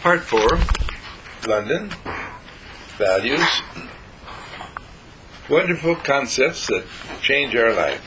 Part 4, London, Values, Wonderful Concepts that Change Our Life.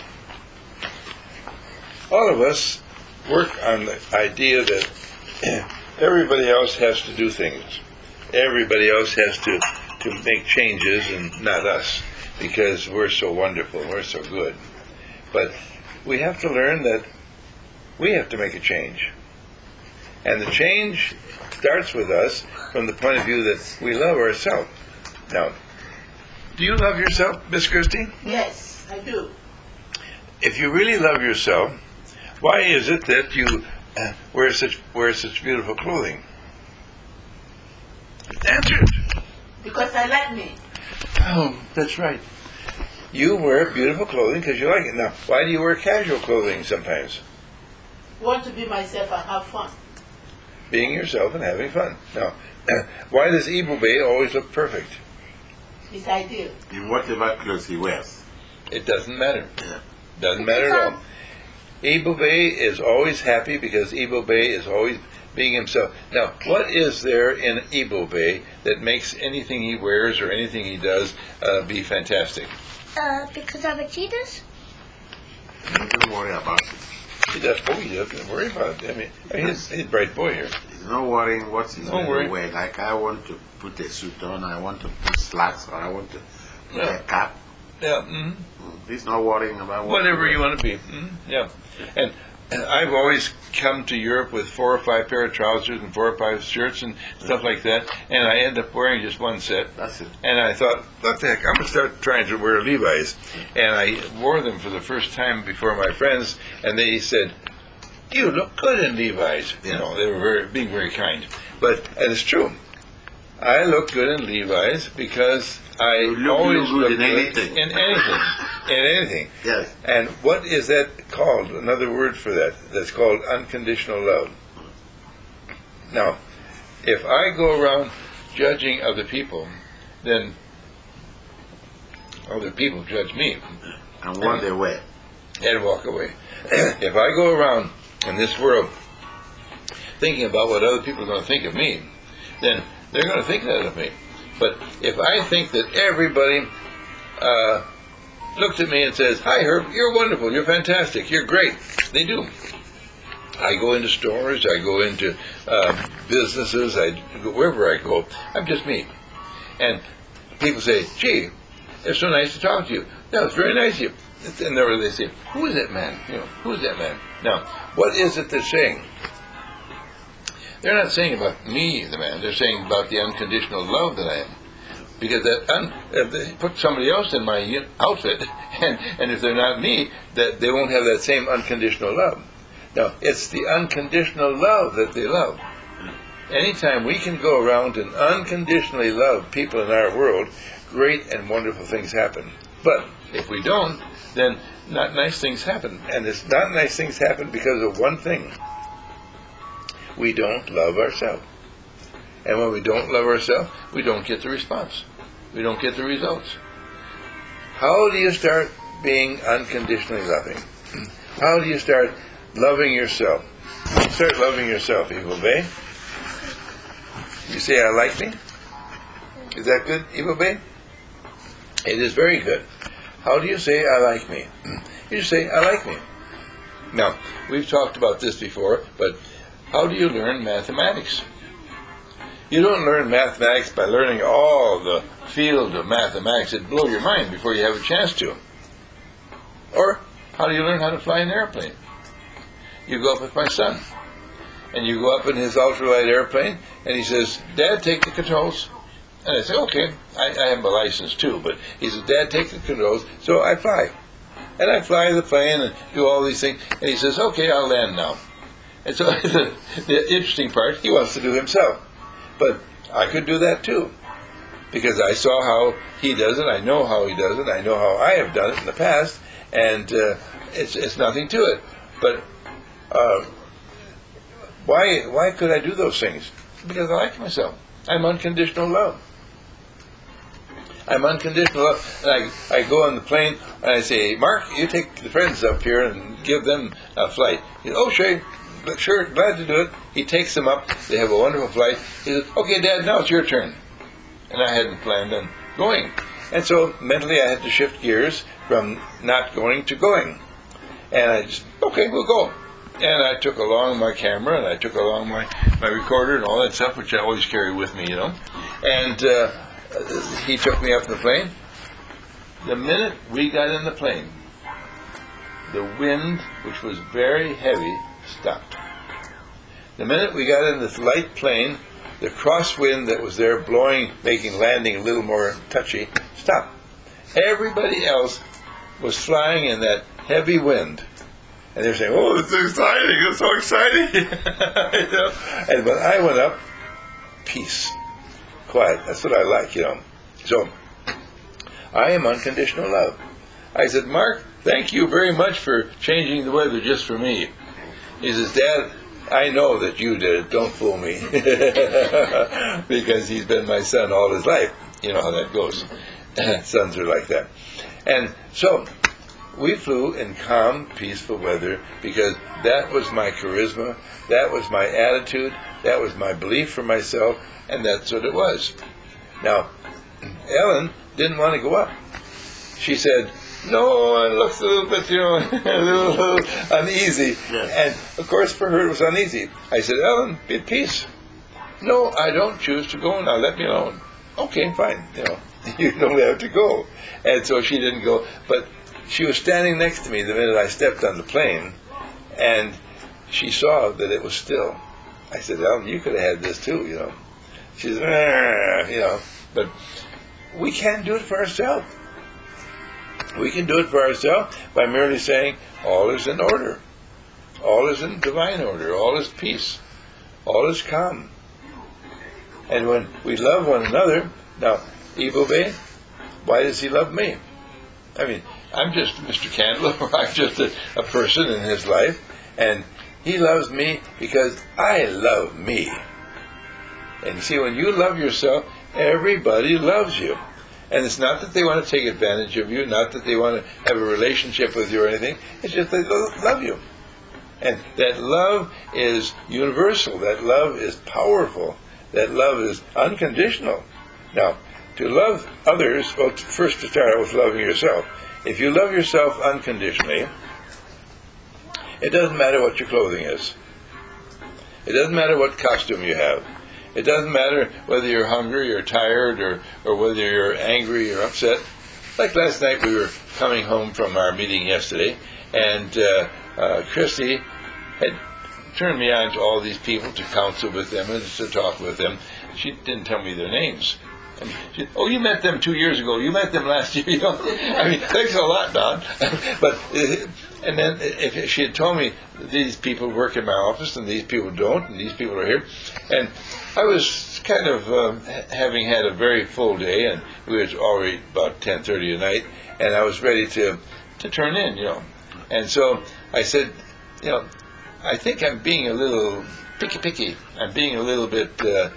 All of us work on the idea that everybody else has to do things. Everybody else has to make changes and not us, because we're so wonderful, we're so good. But we have to learn that we have to make a change. And the change starts with us from the point of view that we love ourselves. Now, do you love yourself, Miss Christie? Yes, I do. If you really love yourself, why is it that you wear such beautiful clothing? Answer it. Because I like me. Oh, that's right. You wear beautiful clothing because you like it. Now, why do you wear casual clothing sometimes? Want to be myself and have fun. Being yourself and having fun. Now, why does Ibu Bay always look perfect? It's ideal. In whatever clothes he wears. It doesn't matter. Doesn't matter at all. Ibu Bay is always happy because Ibu Bay is always being himself. Now, what is there in Ibu Bay that makes anything he wears or anything he does be fantastic? Because of the cheetahs? Don't worry about it. He doesn't worry about it. I mean he's a bright boy here. He's not worrying what he's Don't going worry. to wear. Like, I want to put a suit on, I want to put slacks, or I want to put a cap. Yeah. He's not worrying about Whatever you want to be. Yeah. And I've always come to Europe with 4 or 5 pair of trousers and 4 or 5 shirts and stuff like that, and I end up wearing just one set. That's it. And I thought, what the heck, I'm going to start trying to wear Levi's. And I wore them for the first time before my friends, and they said, you look good in Levi's. You know, they were being very kind. And it's true. I look good in Levi's because I always look in good anything. in anything. In anything. Yes. And what is that called? Another word for that. That's called unconditional love. Now, if I go around judging other people, then other people judge me. And what they wear. And walk away. If I go around in this world thinking about what other people are going to think of me, then they're going to think that of me. But if I think that everybody looks at me and says, hi Herb, you're wonderful, you're fantastic, you're great, they do. I go into stores, I go into businesses, wherever I go, I'm just me. And people say, gee, it's so nice to talk to you. No, it's very nice of you. And they say, who is that man? You know, who is that man? Now, what is it they're saying? They're not saying about me, the man. They're saying about the unconditional love that I am. Because if they put somebody else in my outfit, and if they're not me, that they won't have that same unconditional love. Now, it's the unconditional love that they love. Anytime we can go around and unconditionally love people in our world, great and wonderful things happen. But if we don't, then not nice things happen. And it's not nice things happen because of one thing. We don't love ourselves. And when we don't love ourselves, we don't get the response. We don't get the results. How do you start being unconditionally loving? How do you start loving yourself? Start loving yourself, Ibu Bay. You say, I like me? Is that good, Ibu Bay? It is very good. How do you say, I like me? You say, I like me. Now, we've talked about this before, but how do you learn mathematics? You don't learn mathematics by learning all the field of mathematics. It'd blow your mind before you have a chance to. Or, how do you learn how to fly an airplane? You go up with my son, and you go up in his ultralight airplane, and he says, Dad, take the controls. And I say, okay, I have my license too, but he says, Dad, take the controls. So I fly. And I fly the plane and do all these things, and he says, okay, I'll land now. And so the interesting part, he wants to do himself. But I could do that too, because I saw how he does it, I know how he does it, I know how I have done it in the past, and it's nothing to it. But why could I do those things? Because I like myself. I'm unconditional love. I'm unconditional love. And I go on the plane and I say, Mark, you take the friends up here and give them a flight. He says, oh, Shay, sure, glad to do it. He takes them up. They have a wonderful flight. He says, okay, Dad, now it's your turn. And I hadn't planned on going. And so mentally I had to shift gears from not going to going. And I just, okay, we'll go. And I took along my camera, and I took along my recorder and all that stuff, which I always carry with me, And he took me up in the plane. The minute we got in the plane, the wind, which was very heavy, stopped. The minute we got in this light plane, the crosswind that was there blowing, making landing a little more touchy, stopped. Everybody else was flying in that heavy wind. And they're saying, oh, it's exciting, it's so exciting. And when I went up, peace, quiet. That's what I like, So, I am unconditional love. I said, Mark, thank you very much for changing the weather just for me. He says, Dad, I know that you did it. Don't fool me. Because he's been my son all his life. You know how that goes. Sons are like that. And so, we flew in calm, peaceful weather because that was my charisma, that was my attitude, that was my belief for myself, and that's what it was. Now, Ellen didn't want to go up. She said, no, it looks a little bit, a little uneasy. Yes. And, of course, for her it was uneasy. I said, Ellen, be at peace. No, I don't choose to go now. Let me alone. Okay, fine. You don't have to go. And so she didn't go. But she was standing next to me the minute I stepped on the plane, and she saw that it was still. I said, Ellen, you could have had this too, She said, But we can't do it for ourselves. We can do it for ourselves by merely saying, all is in order. All is in divine order. All is peace. All is calm. And when we love one another, now, Evil Bay, why does he love me? I mean, I'm just Mr. Candler, or I'm just a person in his life, and he loves me because I love me. And you see, when you love yourself, everybody loves you. And it's not that they want to take advantage of you, not that they want to have a relationship with you or anything, it's just they love you. And that love is universal, that love is powerful, that love is unconditional. Now, to love others, well, first to start out with loving yourself. If you love yourself unconditionally, it doesn't matter what your clothing is. It doesn't matter what costume you have. It doesn't matter whether you're hungry or tired or whether you're angry or upset. Like last night, we were coming home from our meeting yesterday, and Christy had turned me on to all these people to counsel with them and to talk with them. She didn't tell me their names. And she said, oh, you met them 2 years ago. You met them last year. I mean, thanks a lot, Don. But and then if she had told me these people work in my office and these people don't, and these people are here, and I was kind of having had a very full day, and we was already about 10:30 at night, and I was ready to turn in, And so I said, I think I'm being a little picky. I'm being a little bit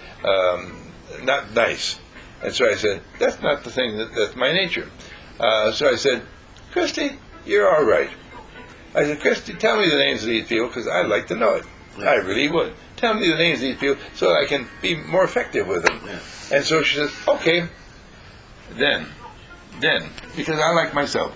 not nice. And so I said, that's not the thing, that's my nature. So I said, Christy, you're all right. I said, Christy, tell me the names of these people, because I'd like to know it. Yeah. I really would. Tell me the names of these people so I can be more effective with them. Yeah. And so she says, okay. Then, because I like myself.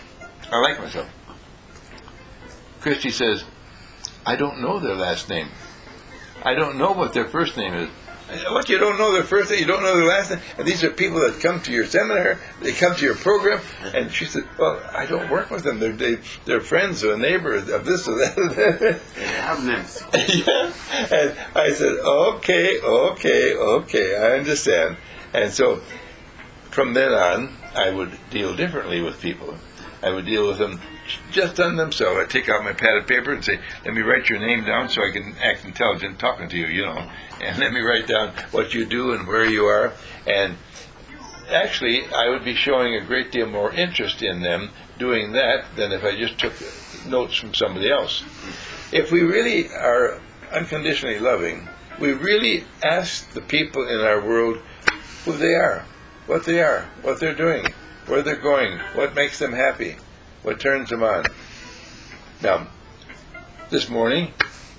Christy says, I don't know their last name. I don't know what their first name is. What, you don't know their first name, you don't know their last name? And these are people that come to your seminar, they come to your program, and she said, well, I don't work with them. They're friends or a neighbor of this or that. They have names. Yeah. And I said, okay, I understand. And so, from then on, I would deal differently with people. I would deal with them just on themselves. I'd take out my pad of paper and say, let me write your name down so I can act intelligent talking to you, And let me write down what you do and where you are. And actually, I would be showing a great deal more interest in them doing that than if I just took notes from somebody else. If we really are unconditionally loving, we really ask the people in our world who they are, what they're doing, where they're going, what makes them happy, what turns them on. Now, this morning,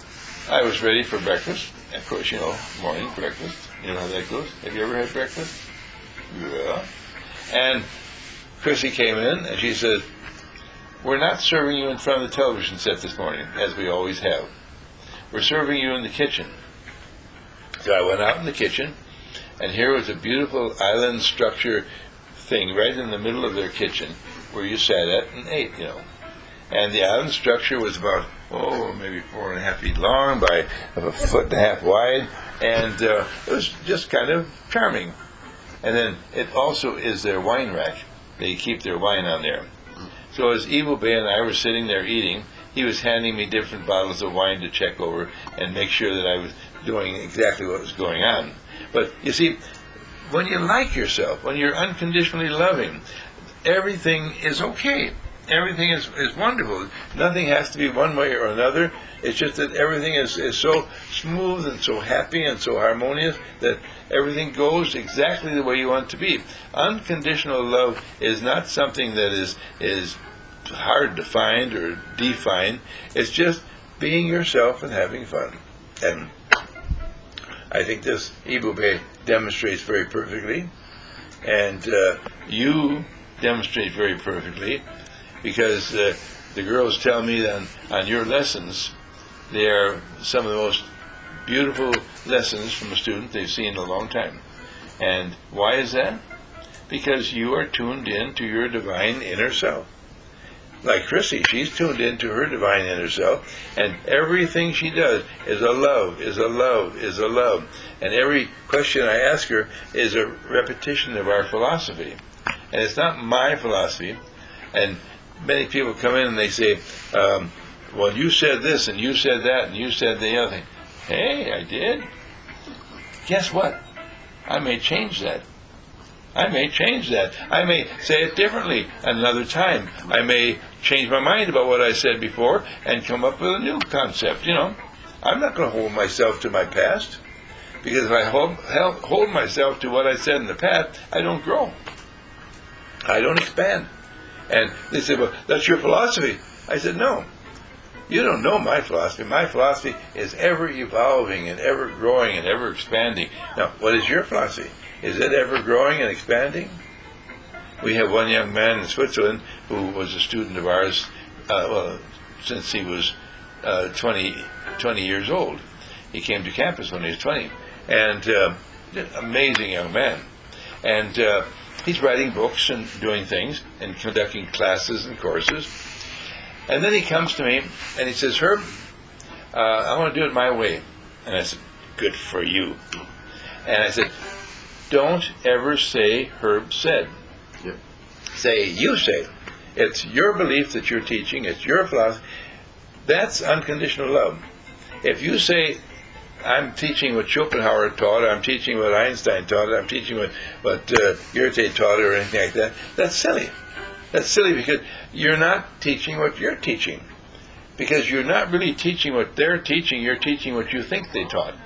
I was ready for breakfast. Of course, morning breakfast. You know how that goes. Have you ever had breakfast? Yeah. And Chrissy came in and she said, "We're not serving you in front of the television set this morning, as we always have. We're serving you in the kitchen." So I went out in the kitchen, and here was a beautiful island structure thing right in the middle of their kitchen where you sat at and ate, And the island structure was about, maybe 4.5 feet long by a 1.5 feet wide, and it was just kind of charming. And then it also is their wine rack. They keep their wine on there. So as Evil Bay and I were sitting there eating, he was handing me different bottles of wine to check over and make sure that I was doing exactly what was going on. But you see, when you like yourself, when you're unconditionally loving, everything is okay. Everything is wonderful. Nothing has to be one way or another. It's just that everything is so smooth and so happy and so harmonious that everything goes exactly the way you want it to be. Unconditional love is not something that is hard to find or define. It's just being yourself and having fun. And I think this Evil Bay demonstrates very perfectly. And you demonstrate very perfectly, because the girls tell me that on your lessons, they are some of the most beautiful lessons from a student they've seen in a long time. And why is that? Because you are tuned in to your divine inner self. Like Chrissy, she's tuned into her divine inner self, and everything she does is a love, is a love, is a love. And every question I ask her is a repetition of our philosophy. And it's not my philosophy. And many people come in and they say, well, you said this, and you said that, and you said the other thing. Hey, I did. Guess what? I may change that. I may change that. I may say it differently another time. I may change my mind about what I said before and come up with a new concept. I'm not going to hold myself to my past, because if I hold myself to what I said in the past, I don't grow. I don't expand. And they said, well, that's your philosophy. I said, no. You don't know my philosophy. My philosophy is ever evolving and ever growing and ever expanding. Now, what is your philosophy? Is it ever growing and expanding? We have one young man in Switzerland who was a student of ours, since he was 20 years old. He came to campus when he was 20. And amazing young man. And he's writing books and doing things and conducting classes and courses. And then he comes to me and he says, Herb, I want to do it my way. And I said, good for you. And I said, don't ever say Herb said. Yep. Say you say. It's your belief that you're teaching. It's your philosophy. That's unconditional love. If you say, I'm teaching what Schopenhauer taught, I'm teaching what Einstein taught, I'm teaching what Goethe taught, or anything like that, that's silly. That's silly, because you're not teaching what you're teaching. Because you're not really teaching what they're teaching, you're teaching what you think they taught.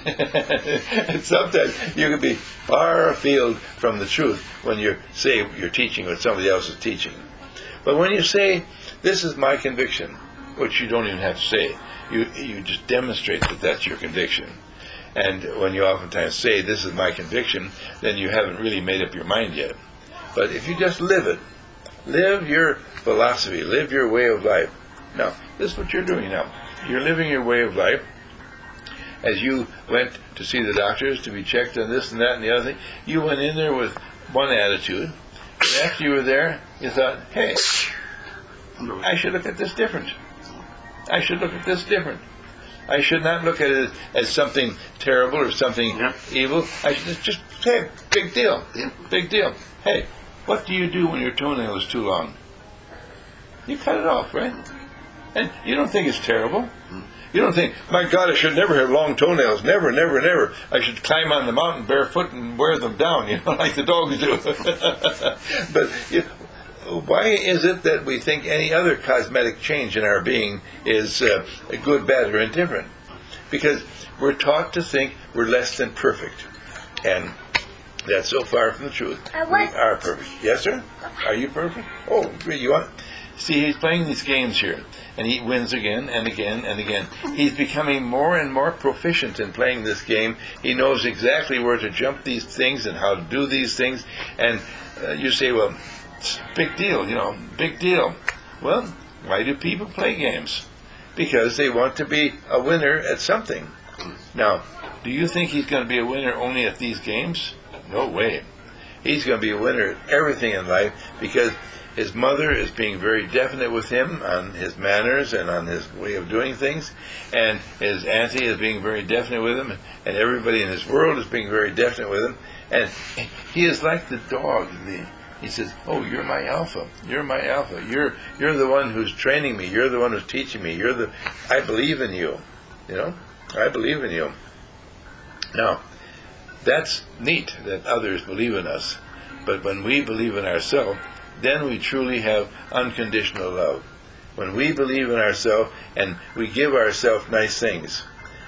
And sometimes you can be far afield from the truth when you say you're teaching what somebody else is teaching. But when you say, this is my conviction, which you don't even have to say, you just demonstrate that that's your conviction. And when you oftentimes say, this is my conviction, then you haven't really made up your mind yet. But if you just live it, live your philosophy, live your way of life. Now, this is what you're doing now. You're living your way of life. As you went to see the doctors to be checked on this and that and the other thing, you went in there with one attitude. And after you were there, you thought, hey, I should look at this different. I should look at this different. I should not look at it as something terrible or something evil. I should just say, big deal. Big deal. Hey, what do you do when your toenail is too long? You cut it off, right? And you don't think it's terrible. You don't think, my God, I should never have long toenails. Never, never, never. I should climb on the mountain barefoot and wear them down, like the dogs do. But why is it that we think any other cosmetic change in our being is good, bad, or indifferent? Because we're taught to think we're less than perfect. And that's so far from the truth. We are perfect. Yes, sir? Are you perfect? Oh, you want? See, he's playing these games here, and he wins again and again and again. He's becoming more and more proficient in playing this game. He knows exactly where to jump these things and how to do these things. And you say, well, it's a big deal, big deal. Well, why do people play games? Because they want to be a winner at something. Now, do you think he's going to be a winner only at these games? No way. He's going to be a winner at everything in life because his mother is being very definite with him on his manners and on his way of doing things, and his auntie is being very definite with him, and everybody in his world is being very definite with him, and he is like the dog. He says, "Oh, you're my alpha. You're my alpha. You're the one who's training me. You're the one who's teaching me. I believe in you. I believe in you." Now, that's neat that others believe in us, but when we believe in ourselves, then we truly have unconditional love. When we believe in ourselves and we give ourselves nice things.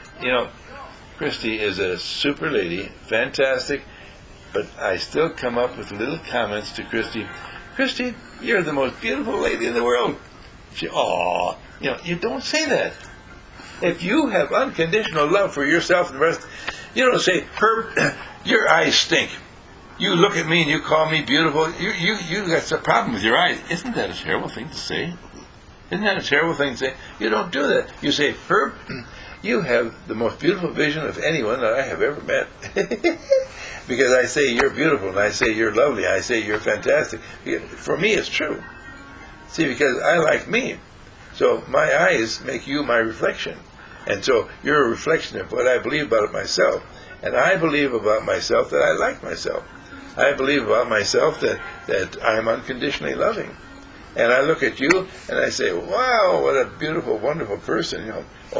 Christy is a super lady, fantastic, but I still come up with little comments to Christy. Christy, you're the most beautiful lady in the world. She, aw, you don't say that. If you have unconditional love for yourself and the rest, you don't say, Herb, your eyes stink. You look at me and you call me beautiful. You got a problem with your eyes. Isn't that a terrible thing to say? Isn't that a terrible thing to say? You don't do that. You say, Herb, you have the most beautiful vision of anyone that I have ever met. Because I say you're beautiful, and I say you're lovely, I say you're fantastic. For me, it's true. See, because I like me. So my eyes make you my reflection. And so you're a reflection of what I believe about myself. And I believe about myself that I like myself. I believe about myself that I'm unconditionally loving. And I look at you and I say, wow, what a beautiful, wonderful person.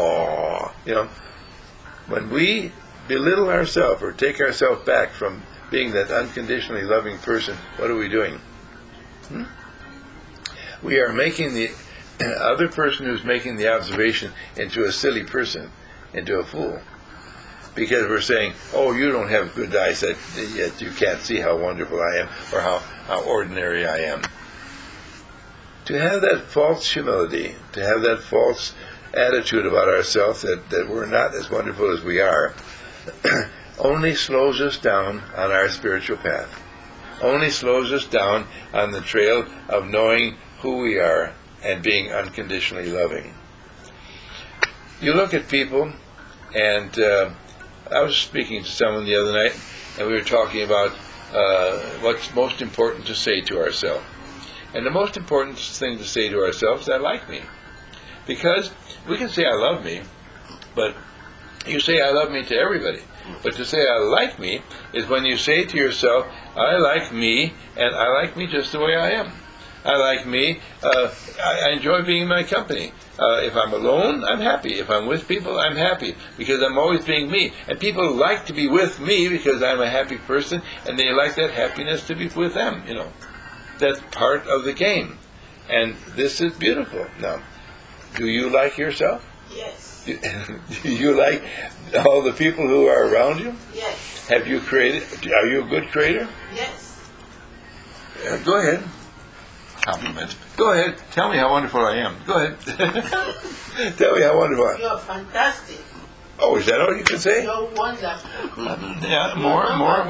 When we belittle ourselves or take ourselves back from being that unconditionally loving person, what are we doing? We are making the other person who's making the observation into a silly person, into a fool. Because we're saying, oh, you don't have good eyesight, yet you can't see how wonderful I am or how ordinary I am. To have that false humility, to have that false attitude about ourselves that we're not as wonderful as we are, only slows us down on our spiritual path. Only slows us down on the trail of knowing who we are and being unconditionally loving. You look at people, and I was speaking to someone the other night, and we were talking about what's most important to say to ourselves. And the most important thing to say to ourselves is, I like me. Because we can say I love me, but you say I love me to everybody. But to say I like me is when you say to yourself, I like me, and I like me just the way I am. I like me, I enjoy being in my company. If I'm alone, I'm happy. If I'm with people, I'm happy, because I'm always being me. And people like to be with me because I'm a happy person, and they like that happiness to be with them, That's part of the game. And this is beautiful. Now, do you like yourself? Yes. Do you like all the people who are around you? Yes. Have you created? Are you a good creator? Yes. Go ahead. Compliment. Go ahead. Tell me how wonderful I am. Go ahead. Tell me how wonderful I am. You're fantastic. Oh, is that all you can say? You're wonderful. Yeah, more.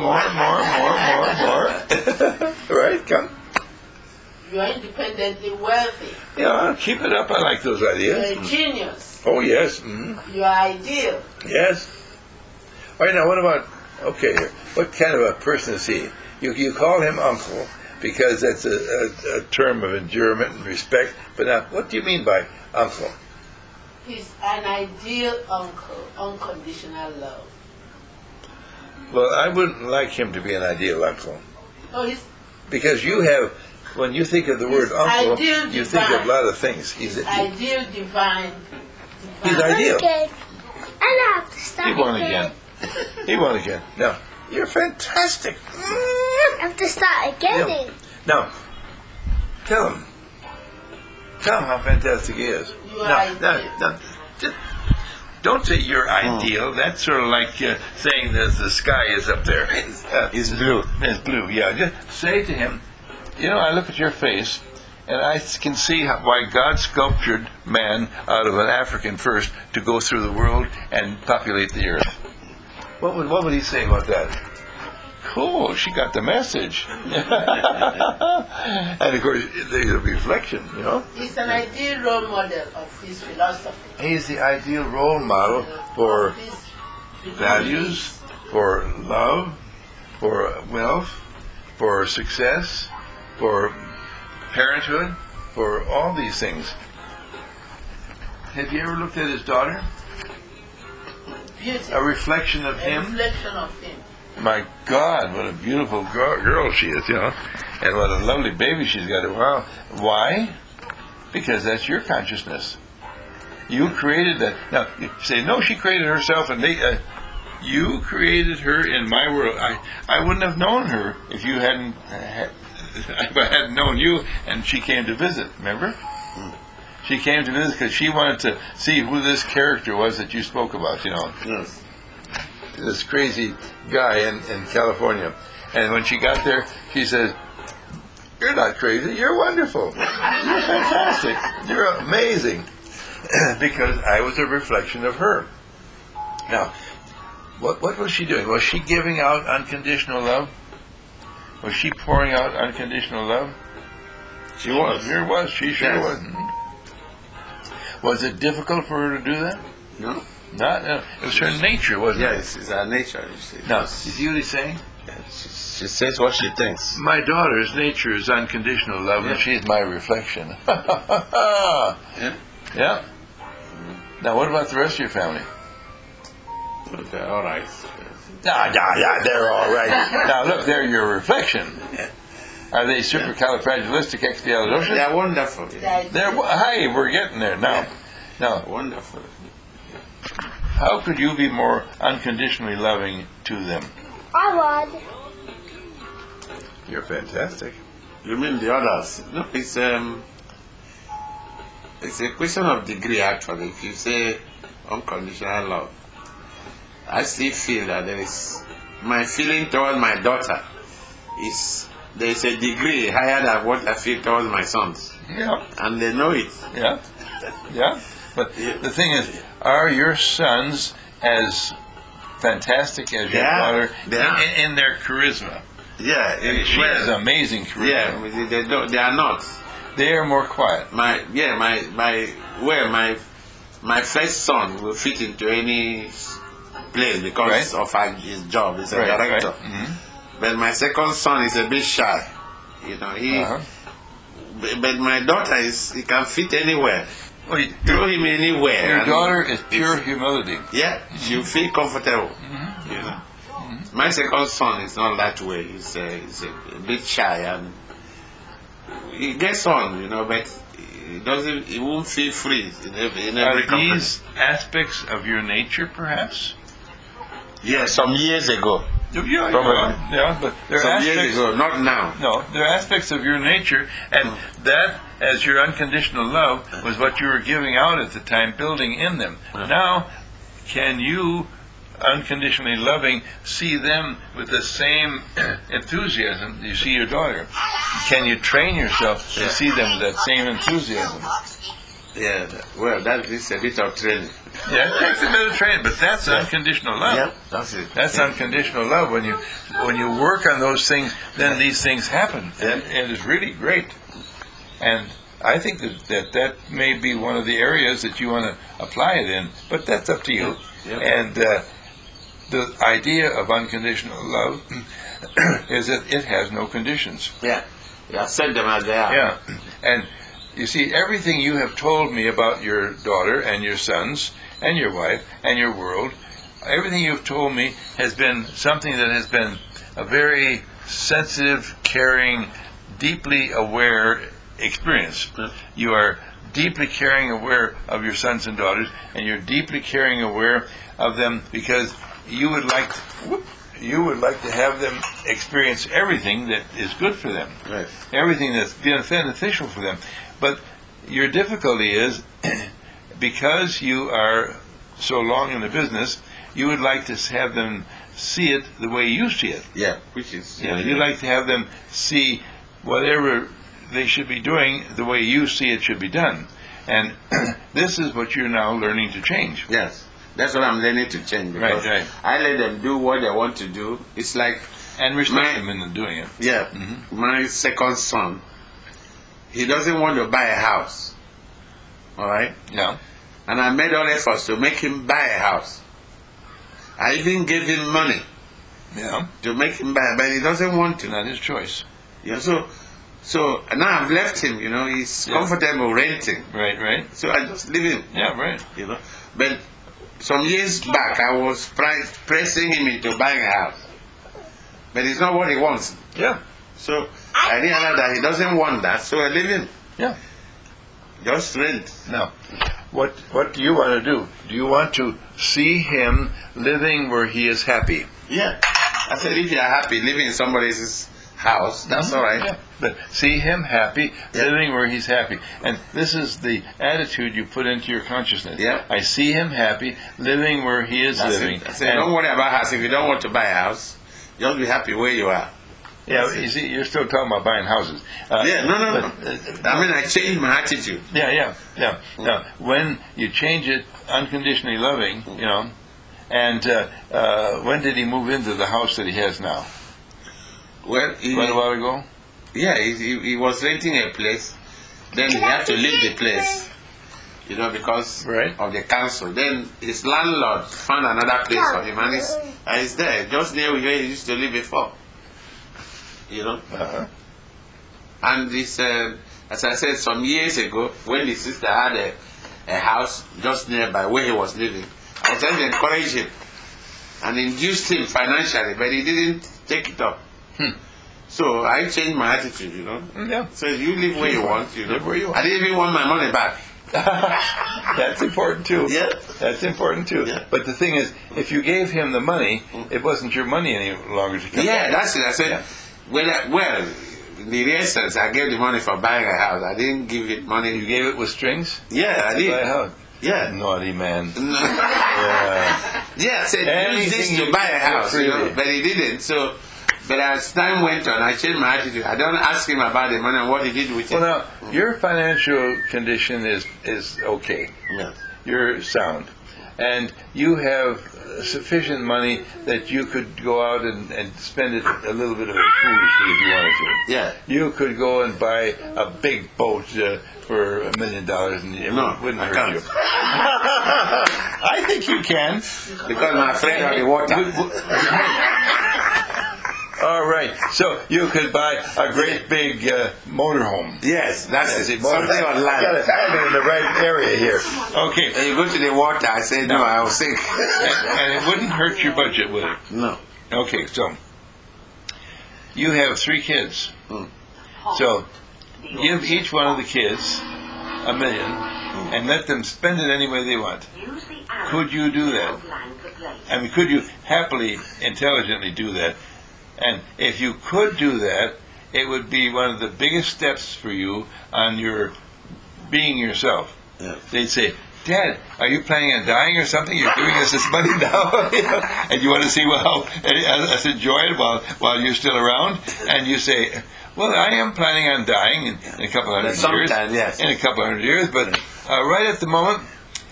Right, come. You're independently wealthy. Yeah, keep it up. I like those ideas. You're a genius. Oh, yes. Mm-hmm. You're ideal. Yes. All right, now what about, what kind of a person is he? You call him uncle because that's a term of endearment and respect, but now, what do you mean by uncle? He's an ideal uncle, unconditional love. Well, I wouldn't like him to be an ideal uncle. Oh, because you have, when you think of the word uncle, you think of a lot of things. He's ideal, divine. He's ideal. Okay. I have to start He won again. He won again. No, you're fantastic. I have to start again. Yeah. Now, tell him how fantastic he is. No, just don't say you're ideal. That's sort of like saying that the sky is up there. It's blue. It's blue, yeah. Just say to him, I look at your face, And I can see why God sculptured man out of an African first to go through the world and populate the earth. What would he say about that? Cool, she got the message. And of course, there's a reflection, you know. He's an ideal role model of his philosophy. He's the ideal role model for Of his values, for love, for wealth, for success, for parenthood, for all these things. Have you ever looked at his daughter? beauty. A reflection of A him? reflection of him. My God, what a beautiful girl she is, you know. And what a lovely baby she's got. Wow. Why? Because that's your consciousness. You created that. Now, you say, no, she created herself, and you created her in my world. I wouldn't have known her if you hadn't, if I hadn't known you, and she came to visit, remember? She came to visit because she wanted to see who this character was that you spoke about, you know. Yes. This crazy guy in California. And when she got there, she said, "You're not crazy, you're wonderful. You're fantastic. You're amazing." Because I was a reflection of her. Now, what was she doing? Was she giving out unconditional love? Was she pouring out unconditional love? She was. Sure was. She sure Yes. was. Was it difficult for her to do that? No? Not. No. It was her nature, wasn't it? Yes, it's her nature. You see. Now, you see what he's saying? She says what she thinks. My daughter's nature is unconditional love, and Yeah. she's my reflection. Yeah? Yeah. Now, what about the rest of your family? Okay, all right. Yeah, they're all right. Now, look, they're your reflection. Are they supercalifragilisticexpialidocious? They are wonderful. Yeah. They're, hey, we're getting there now. Now, Wonderful. how could you be more unconditionally loving to them? I would. You're fantastic. You mean the others? No, it's a question of degree actually. If you say unconditional love, I still feel that there is my feeling toward my daughter there is a degree higher than what I feel towards my sons, Yeah, and they know it. yeah, yeah. But the thing is, are your sons as fantastic as your Yeah, daughter they are. in their charisma? Yeah, She has amazing charisma. yeah, they are not. They are more quiet. My first son will fit into any place because Right. of his job. He's a Right, director. right. Mhm. But my second son is a bit shy. You know, Uh-huh. But my daughter he can fit anywhere. Well, Throw him anywhere. your and daughter is pure it's- humility. Yeah, she'll feel comfortable. You know. My second son is not that way. He's a bit shy and he gets on, you know, but he won't feel free in every Are company. these aspects of your nature, perhaps? Yeah, some years ago. Yeah, Probably. yeah, but they're Some years aspects. ago, not now. No, they're aspects of your nature, and that, as your unconditional love, was what you were giving out at the time, building in them. Now, can you, unconditionally loving, see them with the same enthusiasm you see your daughter? Can you train yourself to see them with that same enthusiasm? Yeah, well, that is a bit of training. Yeah, it takes a bit of training, but that's unconditional love. Yeah, that's it. That's unconditional love. When you work on those things, then these things happen, and it's really great. And I think that may be one of the areas that you want to apply it in, but that's up to you. Yeah. And the idea of unconditional love is that it has no conditions. Yeah, yeah, send them as they are. Yeah, and you see, everything you have told me about your daughter and your sons and your wife and your world, everything you've told me has been something that has been a very sensitive, caring, deeply aware experience. You are deeply caring, aware of your sons and daughters, and you're deeply caring, aware of them because you would like to have them experience everything that is good for them. Right. Everything that's beneficial for them. But your difficulty is, because you are so long in the business, you would like to have them see it the way you see it. Yeah, which is... You like to have them see whatever they should be doing the way you see it should be done. And this is what you're now learning to change. Yes. That's what I'm learning to change. Because Right. I let them do what they want to do. It's like, And respect them in doing it. yeah, my second son, he doesn't want to buy a house. All right? Yeah. And I made all efforts to make him buy a house. I even gave him money Yeah. to make him buy, but he doesn't want to. Not his choice. Yeah, so now I've left him, he's Yeah. comfortable renting. Right. So I just leave him, Yeah, right. But some years back, I was pressing him into buying a house. But it's not what he wants. Yeah. So I realized that he doesn't want that, so I leave him. Yeah. Just rent. Now, what do you want to do? Do you want to see him living where he is happy? Yeah. I said, if you are happy living in somebody else's house, that's all right. Yeah. But see him happy, living where he's happy. And this is the attitude you put into your consciousness. Yeah. I see him happy, living where he is That's living. it. I said, don't worry about house. If you don't want to buy a house, just be happy where you are. Yeah, you see, you're still talking about buying houses. No. but, I mean, I changed my attitude. Yeah. Now, when you change it, unconditionally loving, and when did he move into the house that he has now? Well, Quite a while ago? yeah, he was renting a place. Then he had to leave the place, because Right. of the council. Then his landlord found another place for him, and he's there, just near where he used to live before. Uh-huh. And this, as I said, some years ago, when the sister had a house just nearby where he was living, I was trying to encourage him and induced him financially, but he didn't take it up. So I changed my attitude, Yeah. So you live where you want, Live where you want. I didn't even want my money back. That's important too. Yeah. That's important too. Yeah. But the thing is, if you gave him the money, it wasn't your money any longer to come Yeah, back. that's it. I said, Yeah. well, in the real sense, I gave the money for buying a house. I didn't give it money. You gave it with strings? Yeah, I Buy a did. house. Yeah. Naughty man. Yeah, I said, use this Anything to buy a you house, freely. but he didn't. So, but as time went on, I changed my attitude. I don't ask him about the money and what he did with it. Well, now, your financial condition is okay. Yeah. You're sound. And you have sufficient money that you could go out and spend it a little bit of it foolishly if you wanted to. Yeah. You could go and buy a big boat for $1 million and it No, wouldn't I hurt can't. you. I think you can. Because I'm afraid of the water. All right. So you could buy a great big motorhome. Yes, that's Yes, it. well, Something on land. I'm in the right area here. Okay. And you go to the water, I say, no, I will sink. And it wouldn't hurt your budget, would it? No. Okay, so you have 3 kids. Mm. So give each one of the kids $1 million and let them spend it any way they want. Could you do that? I mean, could you happily, intelligently do that? And if you could do that, it would be one of the biggest steps for you on your being yourself. Yeah. They'd say, Dad, are you planning on dying or something? You're giving us this money now, and you want to see us enjoy it while you're still around. And you say, well, I am planning on dying in a couple hundred years. Sometime, yes. In a couple hundred years, but right at the moment,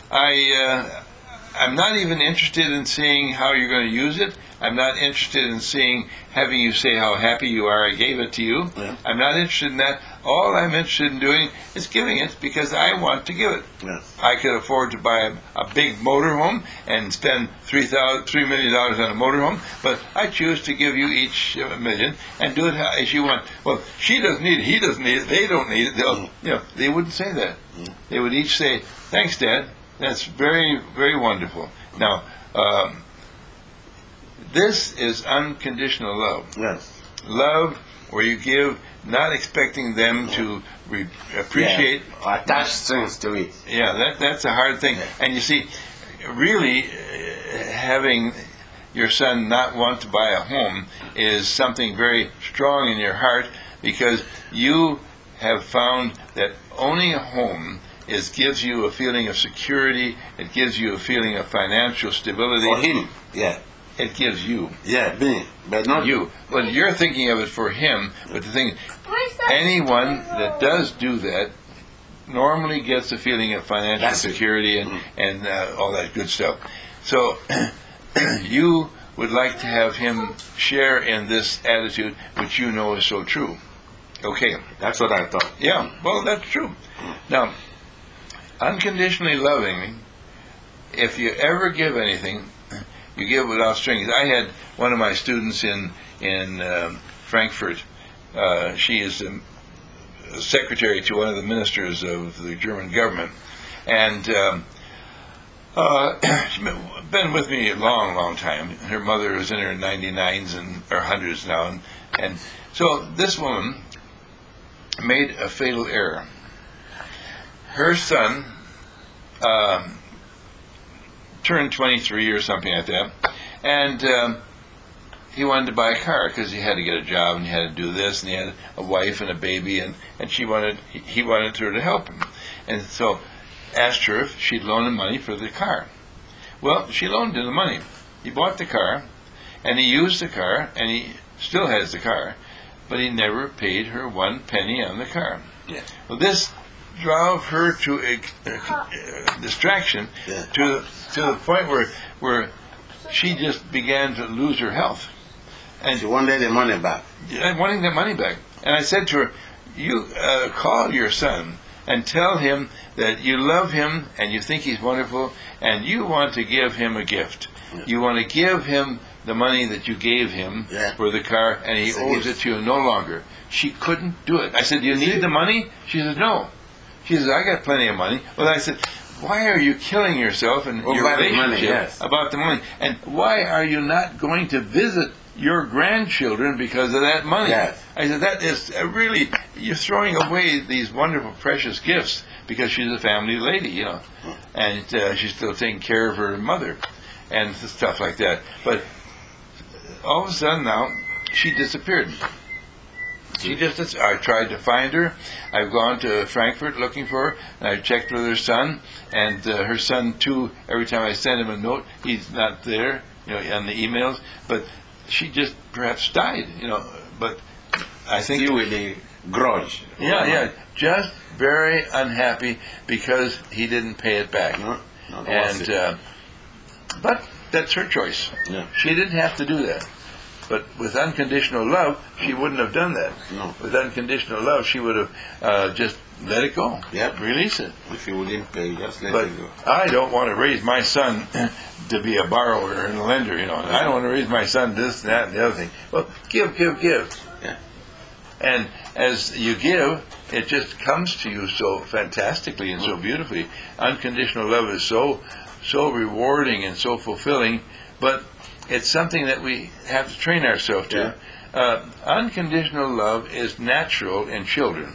I'm not even interested in seeing how you're going to use it. I'm not interested in having you say how happy you are I gave it to you. Yeah. I'm not interested in that. All I'm interested in doing is giving it because I want to give it. Yeah. I could afford to buy a big motorhome and spend $3 million on a motorhome, but I choose to give you each $1 million and do it as you want. Well, she doesn't need it, he doesn't need it, they don't need it. They wouldn't say that. They would each say, "Thanks, Dad. That's very, very wonderful." Now, this is unconditional love. Yes. Love where you give, not expecting them to appreciate. Yeah. Or attach strings to it. Yeah, that's a hard thing. And you see, really, having your son not want to buy a home is something very strong in your heart because you have found that owning a home gives you a feeling of security. It gives you a feeling of financial stability. For him, yeah. it gives you. Yeah, me, but not You. Well, you're thinking of it for him, but the thing, Where's that? anyone that does do that normally gets a feeling of financial That's it. security and all that good stuff. So you would like to have him share in this attitude, which you know is so true. Okay. That's what I thought. Yeah, well, that's true. Now, unconditionally loving, if you ever give anything, you give without strings. I had one of my students in Frankfurt. She is the secretary to one of the ministers of the German government, and she's been with me a long, long time. Her mother is in her 99s or hundreds now, and so this woman made a fatal error. Her son turned 23 or something like that, and he wanted to buy a car because he had to get a job and he had to do this, and he had a wife and a baby, and he wanted her to help him, and so asked her if she'd loan him money for the car. Well, she loaned him the money. He bought the car, and he used the car, and he still has the car, but he never paid her 1 penny on the car. Yeah. Well, this drove her to distraction, Yeah. to the point where she just began to lose her health, and She wanted the money back. wanting the money back. And I said to her, "You call your son and tell him that you love him and you think he's wonderful, and you want to give him a gift. Yeah. You want to give him the money that you gave him Yeah. for the car, and he It's a owes gift. it to you no longer." She couldn't do it. I said, "Do you need the money?" She said, "No." She said, "I got plenty of money." Well, I said, "Why are you killing yourself and Over your the money, relationship yes. about the money? And why are you not going to visit your grandchildren because of that money?" Yes. I said, "That is really, you're throwing away these wonderful, precious gifts," because she's a family lady, you know, and she's still taking care of her mother and stuff like that. But all of a sudden now, she disappeared. I tried to find her. I've gone to Frankfurt looking for her, and I've checked with her son, and her son too. Every time I send him a note, he's not there, you know, on the emails. But she just perhaps died, you know. But I think Still with the grudge. yeah, just very unhappy because he didn't pay it back. No, that was And it. but that's her choice. Yeah. She didn't have to do that. But with unconditional love, she wouldn't have done that. No. With unconditional love, she would have just let it go. Yep. Release it. If you wouldn't pay, just let But it go. I don't want to raise my son to be a borrower and a lender, you know. I don't want to raise my son this, that, and the other thing. Well, give. Yeah. And as you give, it just comes to you so fantastically and so beautifully. Unconditional love is so rewarding and so fulfilling, but it's something that we have to train ourselves to. Unconditional love is natural in children.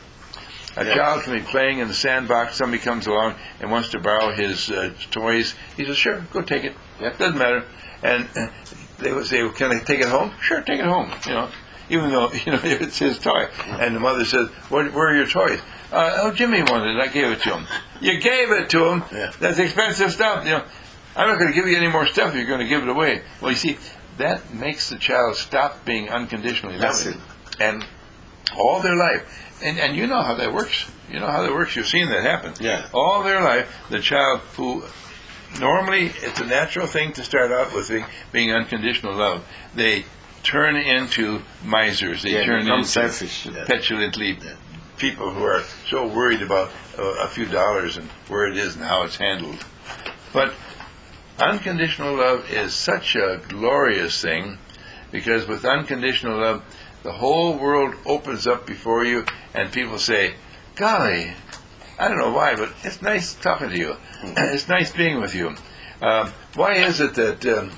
A child can be playing in the sandbox, somebody comes along and wants to borrow his toys. He says, "Sure, go take it. Doesn't matter." And they would say, "Well, can I take it home?" "Sure, take it home." You know, even though it's his toy. And the mother says, "Where are your toys?" "Oh, Jimmy wanted it. I gave it to him." You gave it to him. Yeah. That's expensive stuff. You know, I'm not going to give you any more stuff if you're going to give it away. Well, you see, that makes the child stop being unconditionally That's loving. And all their life, and you know how that works. You know how that works. You've seen that happen. Yeah. All their life, the child who normally it's a natural thing to start out with being unconditional love, they turn into misers. They turn become into selfish. petulantly people who are so worried about a few dollars and where it is and how it's handled. But unconditional love is such a glorious thing, because with unconditional love, the whole world opens up before you, and people say, "Golly, I don't know why, but it's nice talking to you. It's nice being with you. Why is it that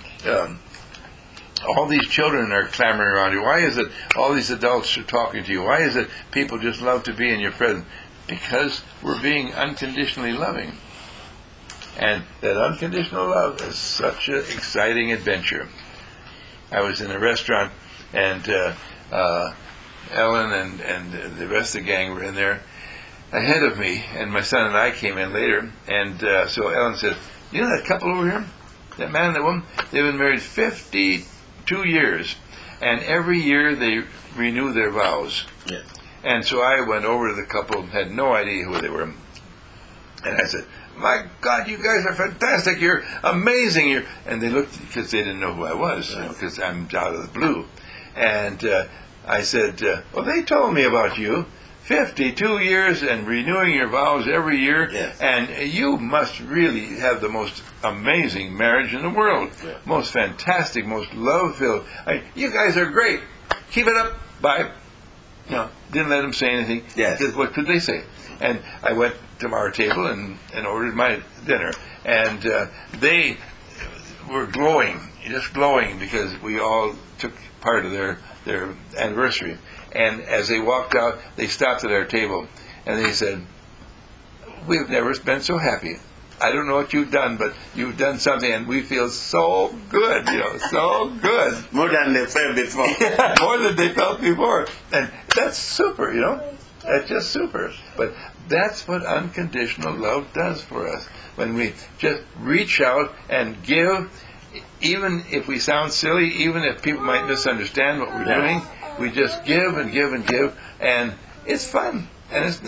all these children are clamoring around you? Why is it all these adults are talking to you? Why is it people just love to be in your presence?" Because we're being unconditionally loving. And that unconditional love is such an exciting adventure. I was in a restaurant, and Ellen and the rest of the gang were in there ahead of me, and my son and I came in later. And so Ellen said, "You know that couple over here? that man and that woman, they've been married 52 years. And every year they renew their vows. Yes. And so I went over to the couple, had no idea who they were. And I said, my God, you guys are fantastic. You're amazing. And they looked, because they didn't know who I was, because I'm out of the blue. And I said, well, they told me about you. 52 years and renewing your vows every year. Yes. And you must really have the most amazing marriage in the world. Yeah. Most fantastic, most love-filled. You guys are great. Keep it up. Bye. No, didn't let them say anything. Yes. Because what could they say? And I went to our table and ordered my dinner. And they were glowing, just glowing, because we all took part of their anniversary. And as they walked out, they stopped at our table. And they said, we've never been so happy. I don't know what you've done, but you've done something, and we feel so good, so good. More than they felt before. Yeah, more than they felt before. And that's super, That's just super. But that's what unconditional love does for us. When we just reach out and give, even if we sound silly, even if people might misunderstand what we're doing, we just give and give and give, and it's fun. And it's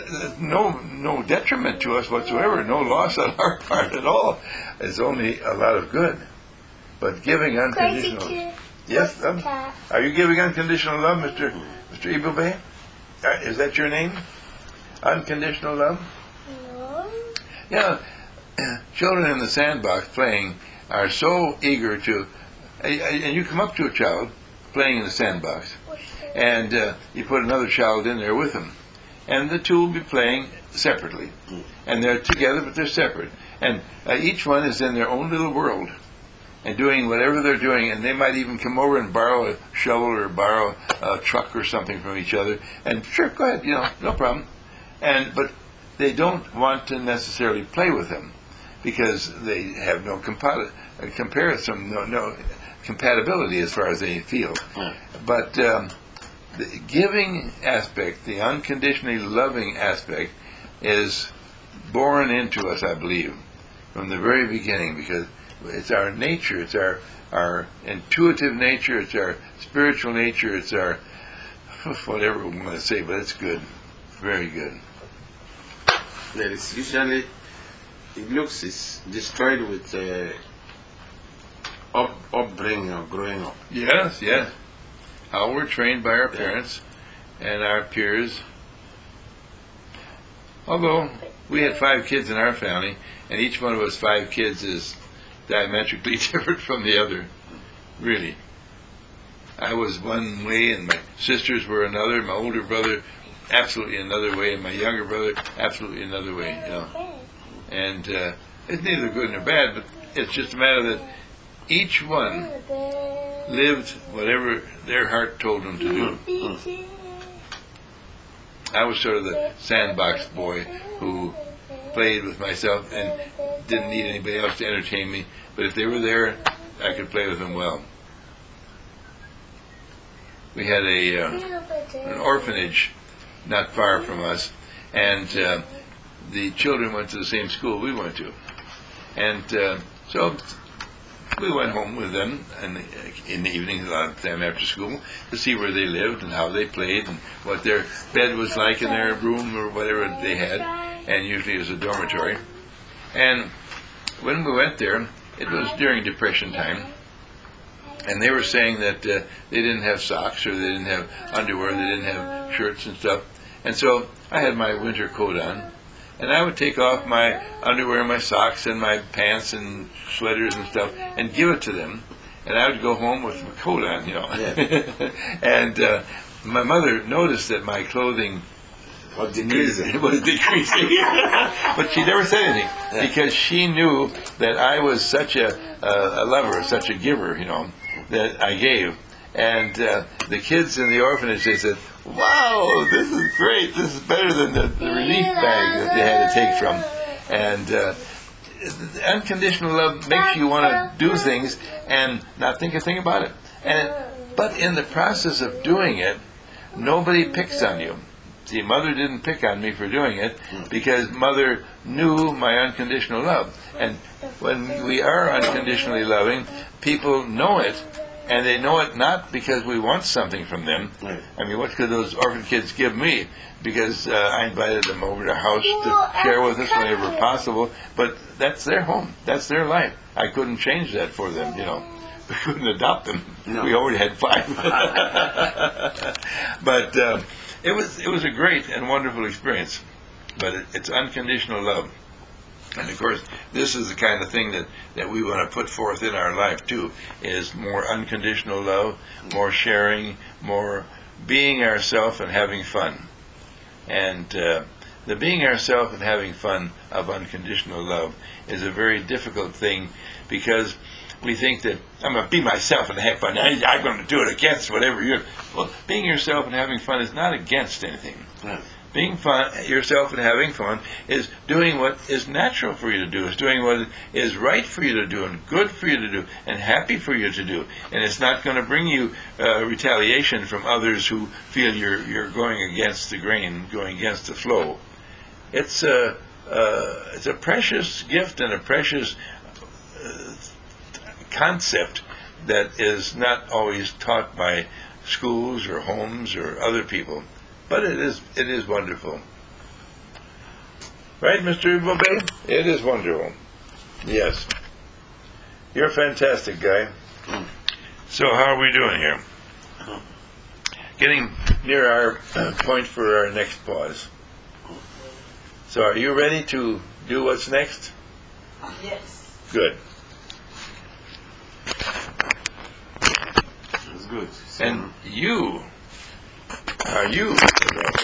no detriment to us whatsoever, no loss on our part at all. It's only a lot of good. But giving unconditional... Yes, are you giving unconditional love, Mr. Ibube? Is that your name? Unconditional love? No. Yeah. Children in the sandbox playing are so eager to... And you come up to a child playing in the sandbox, and you put another child in there with them. And the two will be playing separately. And they're together, but they're separate. And each one is in their own little world and doing whatever they're doing. And they might even come over and borrow a shovel or borrow a truck or something from each other. And sure, go ahead, no problem. But they don't want to necessarily play with them because they have no comparison, no compatibility as far as they feel. But... the giving aspect, the unconditionally loving aspect, is born into us, I believe, from the very beginning, because it's our nature, it's our intuitive nature, it's our spiritual nature, it's our whatever we want to say, but it's good, very good. That is usually, it's destroyed with upbringing or growing up. Yes. How we're trained by our parents and our peers. Although we had 5 kids in our family, and each one of us 5 kids is diametrically different from the other. Really. I was one way, and my sisters were another. My older brother, absolutely another way, and my younger brother, absolutely another way. And it's neither good nor bad, but it's just a matter that each one lived whatever their heart told them to do. I was sort of the sandbox boy who played with myself and didn't need anybody else to entertain me, but if they were there, I could play with them well. We had an orphanage not far from us, and the children went to the same school we went to. And so we went home with them in the evening, a lot of time after school, to see where they lived and how they played and what their bed was like in their room or whatever they had. And usually it was a dormitory. And when we went there, it was during Depression time. And they were saying that they didn't have socks or they didn't have underwear, they didn't have shirts and stuff. And so I had my winter coat on. And I would take off my underwear and my socks and my pants and sweaters and stuff and give it to them. And I would go home with my coat on, Yeah. And my mother noticed that my clothing was decreasing. But she never said anything because she knew that I was such a lover, such a giver, that I gave. And the kids in the orphanage, they said, wow, this is great. This is better than the relief bag that they had to take from. And unconditional love makes you want to do things and not think a thing about it. But in the process of doing it, nobody picks on you. See, Mother didn't pick on me for doing it because Mother knew my unconditional love. And when we are unconditionally loving, people know it, and they know it not because we want something from them. Right. I mean, what could those orphan kids give me? Because I invited them over to the house to share with us whenever possible. But that's their home. That's their life. I couldn't change that for them, you know. We couldn't adopt them. No. We already had 5. But it was a great and wonderful experience. But it's unconditional love. And of course, this is the kind of thing that we want to put forth in our life too, is more unconditional love, more sharing, more being ourselves and having fun. And the being ourselves and having fun of unconditional love is a very difficult thing, because we think that I'm going to be myself and have fun. I'm going to do it against whatever you're. Well, being yourself and having fun is not against anything. Yeah. Being fun, yourself and having fun is doing what is natural for you to do. It's doing what is right for you to do and good for you to do and happy for you to do. And it's not going to bring you retaliation from others who feel you're going against the grain, going against the flow. It's a precious gift and a precious concept that is not always taught by schools or homes or other people. But it is wonderful. Right, Mr. Bombay? It is wonderful. Yes. You're a fantastic guy. So how are we doing here? Getting near our point for our next pause. So are you ready to do what's next? Yes. Good. It's good. So, And you, are you